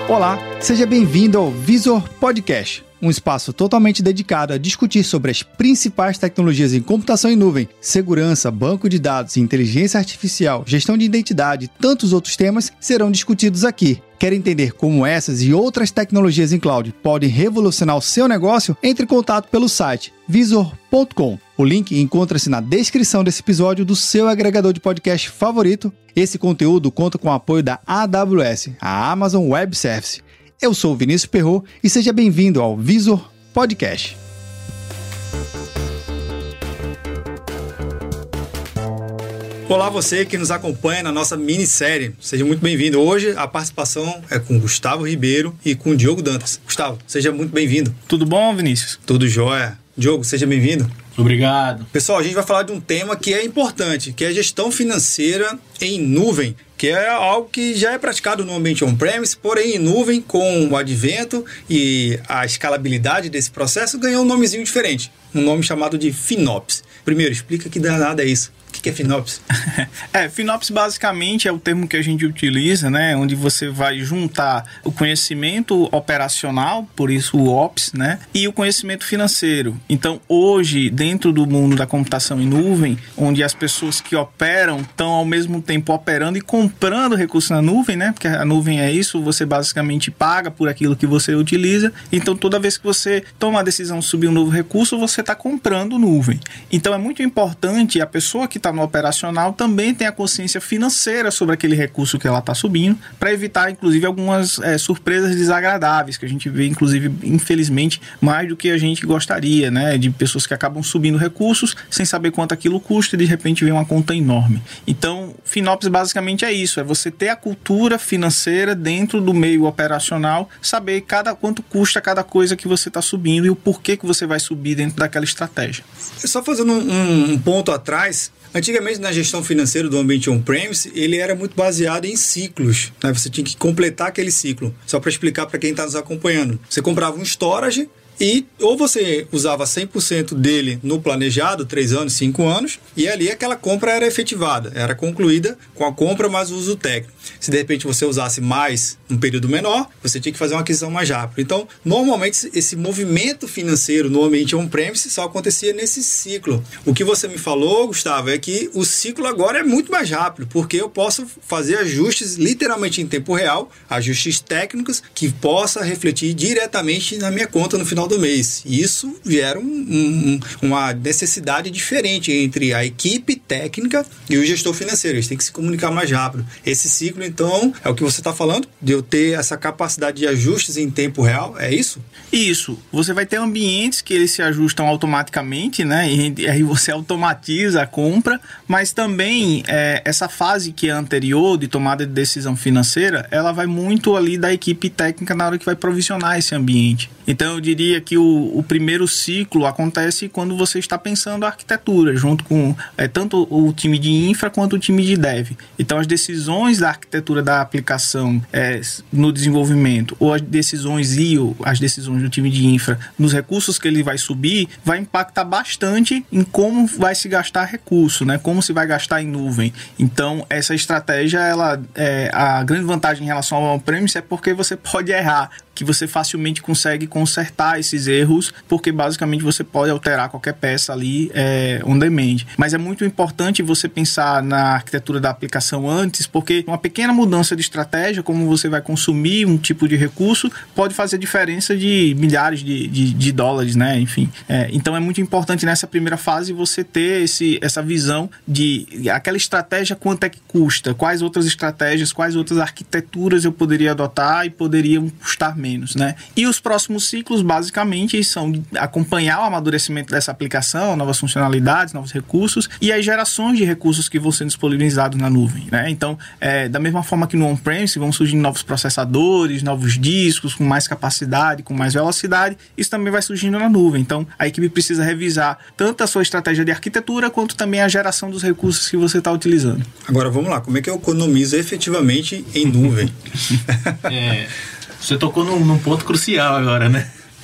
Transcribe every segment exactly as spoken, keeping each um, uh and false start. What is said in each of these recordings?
Olá, seja bem-vindo ao Visor Podcast, um espaço totalmente dedicado a discutir sobre as principais tecnologias em computação em nuvem, segurança, banco de dados, inteligência artificial, gestão de identidade e tantos outros temas serão discutidos aqui. Quer entender como essas e outras tecnologias em cloud podem revolucionar o seu negócio? Entre em contato pelo site visor ponto com. O link encontra-se na descrição desse episódio do seu agregador de podcast favorito. Esse conteúdo conta com o apoio da A W S, a Amazon Web Service. Eu sou o Vinícius Perro e seja bem-vindo ao Visor Podcast. Olá você que nos acompanha na nossa minissérie, seja muito bem-vindo. Hoje a participação é com Gustavo Ribeiro e com Diogo Dantas. Gustavo, seja muito bem-vindo. Tudo bom, Vinícius? Tudo jóia. Diogo, seja bem-vindo. Obrigado. Pessoal, a gente vai falar de um tema que é importante, que é a gestão financeira em nuvem, que é algo que já é praticado no ambiente on-premise, porém em nuvem, com o advento e a escalabilidade desse processo, ganhou um nomezinho diferente, um nome chamado de FinOps. Primeiro, explica que danada é isso. O que é FinOps? É, FinOps basicamente é o termo que a gente utiliza, né? Onde você vai juntar o conhecimento operacional, por isso o Ops, né? E o conhecimento financeiro. Então, hoje, dentro do mundo da computação em nuvem, onde as pessoas que operam estão ao mesmo tempo operando e comprando recursos na nuvem, né? Porque a nuvem é isso, você basicamente paga por aquilo que você utiliza. Então, toda vez que você toma a decisão de subir um novo recurso, você está comprando nuvem. Então, é muito importante a pessoa que está no operacional também tem a consciência financeira sobre aquele recurso que ela está subindo, para evitar, inclusive, algumas é, surpresas desagradáveis, que a gente vê, inclusive, infelizmente, mais do que a gente gostaria, né? De pessoas que acabam subindo recursos sem saber quanto aquilo custa e, de repente, vem uma conta enorme. Então, FinOps basicamente é isso, é você ter a cultura financeira dentro do meio operacional, saber cada, quanto custa cada coisa que você está subindo e o porquê que você vai subir dentro daquela estratégia. Só fazendo um, um ponto atrás, antigamente, na gestão financeira do ambiente on-premise, ele era muito baseado em ciclos, né? Você tinha que completar aquele ciclo. Só para explicar para quem está nos acompanhando. Você comprava um storage e ou você usava cem por cento dele no planejado, três anos, cinco anos, e ali aquela compra era efetivada, era concluída com a compra mais o uso técnico. Se de repente você usasse mais um período menor, você tinha que fazer uma aquisição mais rápida. Então, normalmente, esse movimento financeiro no ambiente on-premise só acontecia nesse ciclo. O que você me falou, Gustavo, é que o ciclo agora é muito mais rápido, porque eu posso fazer ajustes literalmente em tempo real, ajustes técnicos que possa refletir diretamente na minha conta no final do mês. E isso gera um, um, uma necessidade diferente entre a equipe técnica e o gestor financeiro. Eles têm que se comunicar mais rápido. Esse ciclo, então, é o que você está falando, de eu ter essa capacidade de ajustes em tempo real, é isso? Isso. Você vai ter ambientes que eles se ajustam automaticamente, né? E aí você automatiza a compra, mas também é, essa fase que é anterior de tomada de decisão financeira, ela vai muito ali da equipe técnica na hora que vai provisionar esse ambiente. Então, eu diria que o, o primeiro ciclo acontece quando você está pensando a arquitetura, junto com é, tanto o time de infra quanto o time de dev. Então, as decisões da arquitetura da aplicação é, no desenvolvimento, ou as decisões e ou as decisões do time de infra nos recursos que ele vai subir, vai impactar bastante em como vai se gastar recurso, né? Como se vai gastar em nuvem. Então, essa estratégia, ela, é, a grande vantagem em relação ao on-premise é porque você pode errar, que você facilmente consegue consertar esses erros, porque basicamente você pode alterar qualquer peça ali é, on demand. Mas é muito importante você pensar na arquitetura da aplicação antes, porque uma pequena mudança de estratégia, como você vai consumir um tipo de recurso, pode fazer diferença de milhares de, de, de dólares, né? Enfim, é, então é muito importante nessa primeira fase você ter esse, essa visão de aquela estratégia, quanto é que custa, quais outras estratégias, quais outras arquiteturas eu poderia adotar e poderiam custar menos. Menos, né? E os próximos ciclos, basicamente, são acompanhar o amadurecimento dessa aplicação, novas funcionalidades, novos recursos e as gerações de recursos que vão ser disponibilizados na nuvem, né? Então, é, da mesma forma que no on-premise vão surgindo novos processadores, novos discos com mais capacidade, com mais velocidade, isso também vai surgindo na nuvem. Então, a equipe precisa revisar tanto a sua estratégia de arquitetura quanto também a geração dos recursos que você está utilizando. Agora, vamos lá. Como é que eu economizo efetivamente em nuvem? É... Você tocou num, num ponto crucial agora, né?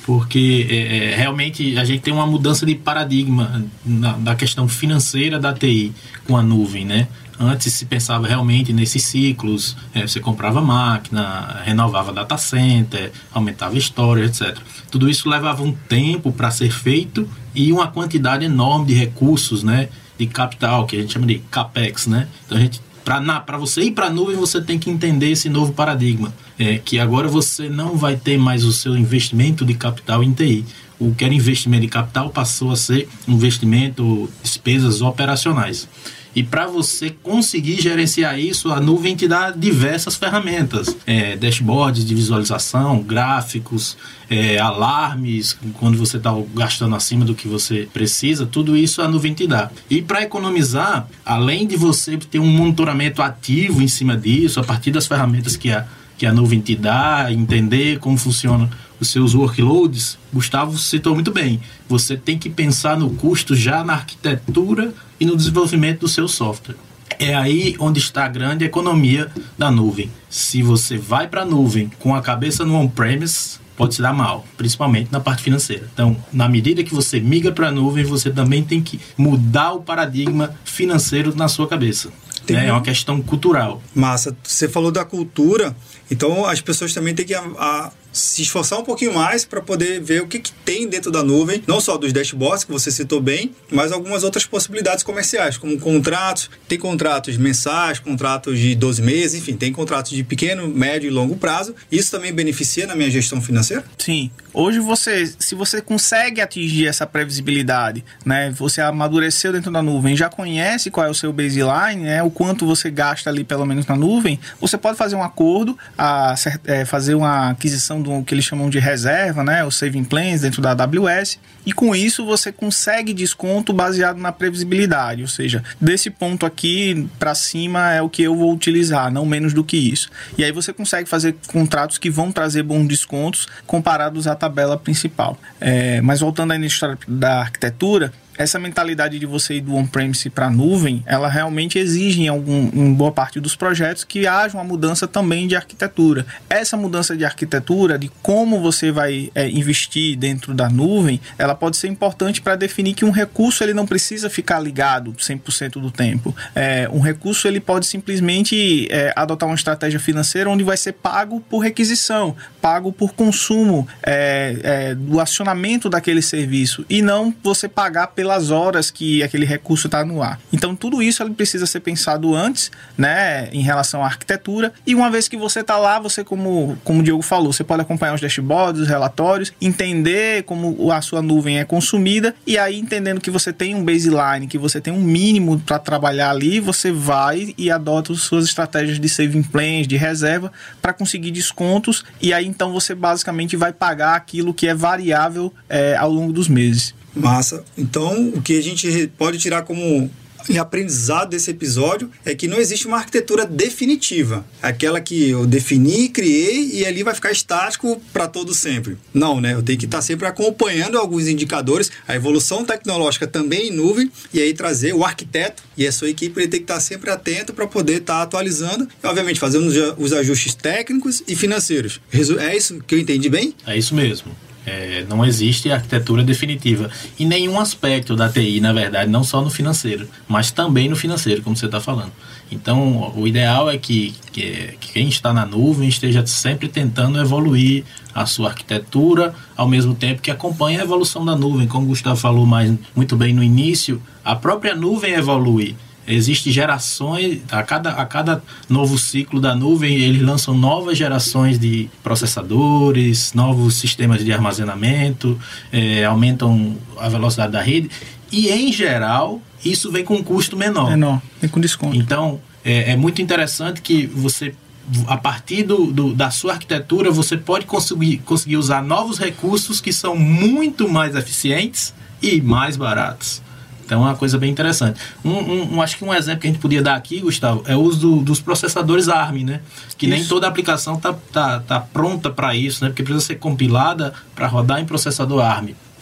porque é, realmente a gente tem uma mudança de paradigma na, da questão financeira da T I com a nuvem, né? Antes se pensava realmente nesses ciclos, é, você comprava máquina, renovava data center, aumentava storage, etcétera. Tudo isso levava um tempo para ser feito e uma quantidade enorme de recursos, né, de capital, que a gente chama de CAPEX, né? Então, a gente, para você ir para a nuvem, você tem que entender esse novo paradigma, é, que agora você não vai ter mais o seu investimento de capital em T I. O que era investimento de capital passou a ser investimento, despesas operacionais. E para você conseguir gerenciar isso, a nuvem te dá diversas ferramentas. É, dashboards de visualização, gráficos, é, alarmes, quando você está gastando acima do que você precisa, tudo isso a nuvem te dá. E para economizar, além de você ter um monitoramento ativo em cima disso, a partir das ferramentas que a, que a nuvem te dá, entender como funciona os seus workloads, Gustavo citou muito bem, você tem que pensar no custo já na arquitetura e no desenvolvimento do seu software. É aí onde está a grande economia da nuvem. Se você vai para a nuvem com a cabeça no on-premise, pode se dar mal, principalmente na parte financeira. Então, na medida que você migra para a nuvem, você também tem que mudar o paradigma financeiro na sua cabeça. Né? É uma questão cultural. Massa, você falou da cultura, então as pessoas também têm que a, a, se esforçar um pouquinho mais para poder ver o que, que tem dentro da nuvem, não só dos dashboards que você citou bem, mas algumas outras possibilidades comerciais, como contratos. Tem contratos mensais, contratos de doze meses, enfim, tem contratos de pequeno, médio e longo prazo. Isso também beneficia na minha gestão financeira? Sim. Hoje, você, se você consegue atingir essa previsibilidade, né, você amadureceu dentro da nuvem, já conhece qual é o seu baseline, né, o quanto você gasta ali, pelo menos na nuvem, você pode fazer um acordo, a, é, fazer uma aquisição do que eles chamam de reserva, né, o saving plans dentro da A W S, e com isso você consegue desconto baseado na previsibilidade, ou seja, desse ponto aqui para cima é o que eu vou utilizar, não menos do que isso. E aí você consegue fazer contratos que vão trazer bons descontos comparados à tabela principal. É, mas voltando à história da arquitetura, essa mentalidade de você ir do on-premise para a nuvem, ela realmente exige em, algum, em boa parte dos projetos que haja uma mudança também de arquitetura. Essa mudança de arquitetura, de como você vai é, investir dentro da nuvem, ela pode ser importante para definir que um recurso ele não precisa ficar ligado cem por cento do tempo. É, um recurso ele pode simplesmente é, adotar uma estratégia financeira onde vai ser pago por requisição, pago por consumo é, é, do acionamento daquele serviço, e não você pagar pelo pelas horas que aquele recurso está no ar. Então, tudo isso ele precisa ser pensado antes, né, em relação à arquitetura, e uma vez que você está lá, você, como, como o Diogo falou, você pode acompanhar os dashboards, os relatórios, entender como a sua nuvem é consumida, e aí, entendendo que você tem um baseline, que você tem um mínimo para trabalhar ali, você vai e adota as suas estratégias de saving plans, de reserva, para conseguir descontos, e aí, então, você basicamente vai pagar aquilo que é variável é, ao longo dos meses. Massa. Então, o que a gente pode tirar como aprendizado desse episódio é que não existe uma arquitetura definitiva. Aquela que eu defini, criei e ali vai ficar estático para todo sempre. Não, né? Eu tenho que estar sempre acompanhando alguns indicadores, a evolução tecnológica também em nuvem, e aí trazer o arquiteto e a sua equipe, ele tem que estar sempre atento para poder estar atualizando e, obviamente, fazendo os ajustes técnicos e financeiros. É isso que eu entendi bem? É isso mesmo. É, não existe arquitetura definitiva em nenhum aspecto da T I, na verdade, não só no financeiro, mas também no financeiro, como você está falando. Então, o ideal é que, que, que quem está na nuvem esteja sempre tentando evoluir a sua arquitetura, ao mesmo tempo que acompanhe a evolução da nuvem. Como o Gustavo falou mais, muito bem no início, a própria nuvem evolui. Existem gerações, a cada, a cada novo ciclo da nuvem, eles lançam novas gerações de processadores, novos sistemas de armazenamento, é, aumentam a velocidade da rede, e em geral, isso vem com um custo menor. Menor, vem com desconto. Então, é, é muito interessante que você, a partir do, do, da sua arquitetura, você pode conseguir, conseguir usar novos recursos que são muito mais eficientes e mais baratos. Então é uma coisa bem interessante. Um, um, um, acho que um exemplo que a gente podia dar aqui, Gustavo, é o uso do, dos processadores A R M, né? Que isso. Nem toda aplicação está tá, tá pronta para isso, né? Porque precisa ser compilada para rodar em processador A R M.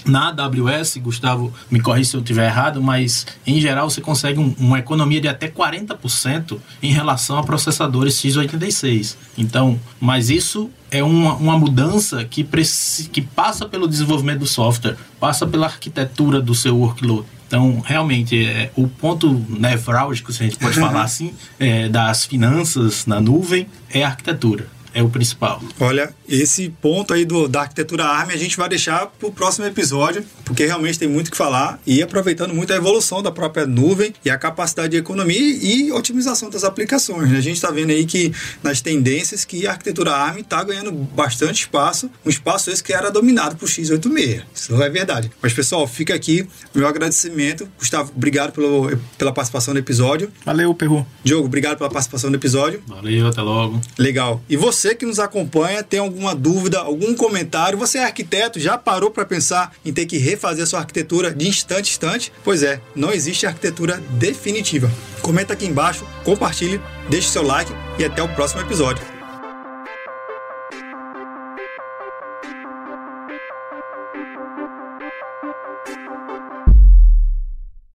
Na A W S, Gustavo, me corrija se eu estiver errado, mas em geral você consegue um, uma economia de até quarenta por cento em relação a processadores x oitenta e seis. Então, mas isso é uma, uma mudança que, preci, que passa pelo desenvolvimento do software, passa pela arquitetura do seu workload. Então, realmente, é, o ponto nevrálgico, se a gente pode falar assim, é, das finanças na nuvem é a arquitetura. É o principal. Olha, esse ponto aí do, da arquitetura A R M a gente vai deixar para o próximo episódio, porque realmente tem muito o que falar, e aproveitando muito a evolução da própria nuvem e a capacidade de economia e otimização das aplicações, né? A gente está vendo aí que nas tendências que a arquitetura A R M está ganhando bastante espaço, um espaço esse que era dominado por x oitenta e seis. Isso não é verdade. Mas, pessoal, fica aqui o meu agradecimento. Gustavo, obrigado pelo, pela participação no episódio. Valeu, Perru. Diogo, obrigado pela participação no episódio. Valeu, até logo. Legal. E você Você que nos acompanha, tem alguma dúvida, algum comentário, você é arquiteto, já parou para pensar em ter que refazer a sua arquitetura de instante a instante? Pois é, não existe arquitetura definitiva. Comenta aqui embaixo, compartilhe, deixe seu like e até o próximo episódio.